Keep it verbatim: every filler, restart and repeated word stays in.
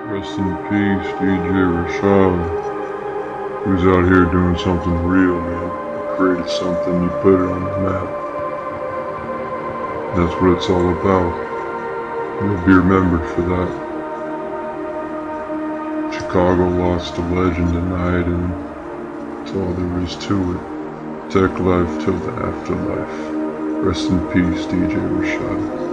Rest in peace, D J Rashad. He was out here doing something real, man. He created something, you put it on the map. That's what it's all about. You'll be remembered for that. Chicago lost a legend tonight, and that's all there is to it. Tech life till the afterlife. Rest in peace, D J Rashad.